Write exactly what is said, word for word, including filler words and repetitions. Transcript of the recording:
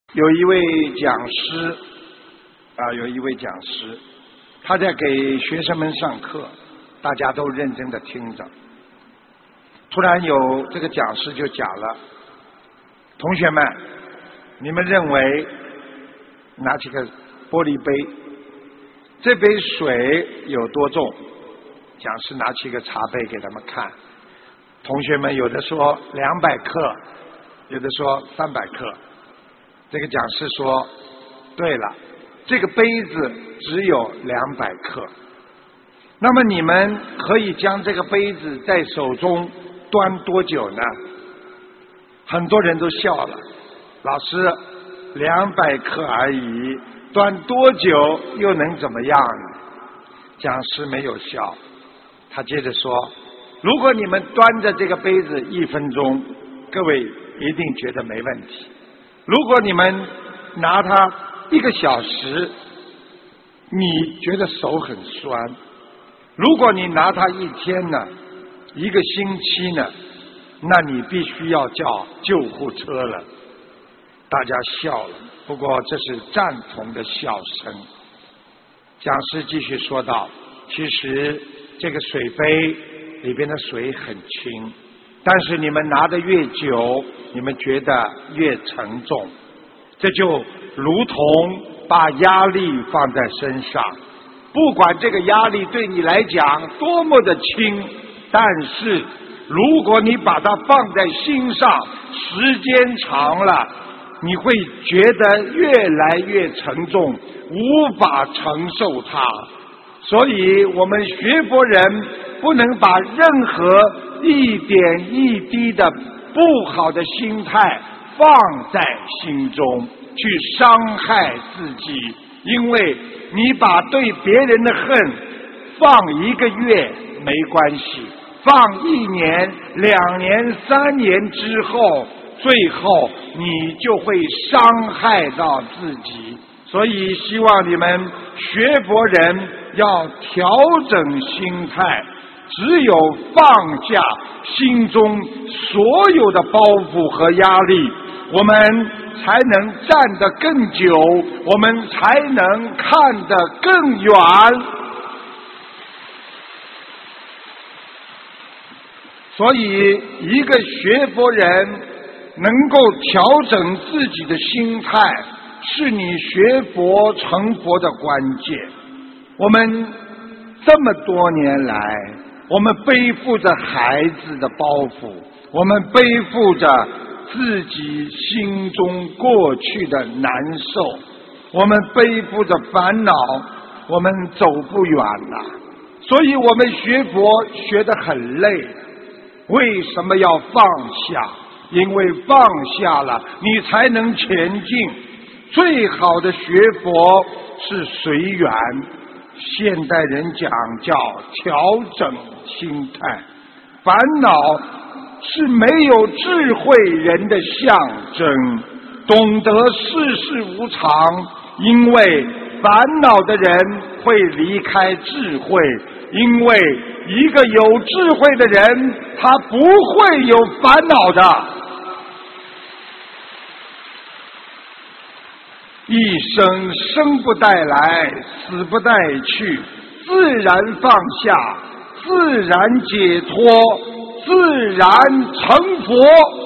有一位讲师啊，有一位讲师，他在给学生们上课，大家都认真的听着。突然有这个讲师就讲了：“同学们，你们认为拿起个玻璃杯，这杯水有多重？”讲师拿起一个茶杯给他们看，同学们有的说两百克，有的说三百克。这个讲师说：“对了，这个杯子只有两百克。那么你们可以将这个杯子在手中端多久呢？”很多人都笑了。老师，两百克而已，端多久又能怎么样呢？讲师没有笑，他接着说：“如果你们端着这个杯子一分钟，各位一定觉得没问题。如果你们拿它一个小时，你觉得手很酸。如果你拿它一天呢，一个星期呢，那你必须要叫救护车了。”大家笑了，不过这是赞同的笑声。讲师继续说道：“其实这个水杯里边的水很轻，但是你们拿得越久，你们觉得越沉重。这就如同把压力放在身上，不管这个压力对你来讲多么的轻，但是如果你把它放在心上，时间长了，你会觉得越来越沉重，无法承受它。所以我们学佛人不能把任何一点一滴的不好的心态放在心中，去伤害自己。因为你把对别人的恨放一个月没关系，放一年、两年、三年之后，最后你就会伤害到自己。所以希望你们学佛人要调整心态，只有放下心中所有的包袱和压力，我们才能站得更久，我们才能看得更远。所以一个学佛人能够调整自己的心态，是你学佛成佛的关键。我们这么多年来，我们背负着孩子的包袱，我们背负着自己心中过去的难受，我们背负着烦恼，我们走不远了。所以我们学佛学得很累。为什么要放下？因为放下了，你才能前进。最好的学佛是随缘，现代人讲叫调整心态。烦恼是没有智慧人的象征，懂得世事无常，因为烦恼的人会离开智慧，因为一个有智慧的人，他不会有烦恼的。一生生不带来，死不带去，自然放下，自然解脱，自然成佛。